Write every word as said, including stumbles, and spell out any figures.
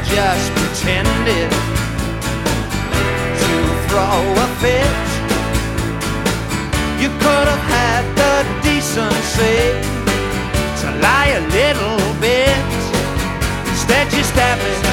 just pretended to throw a fit. You could have had the decency to lie a little bit. Instead you stabbed me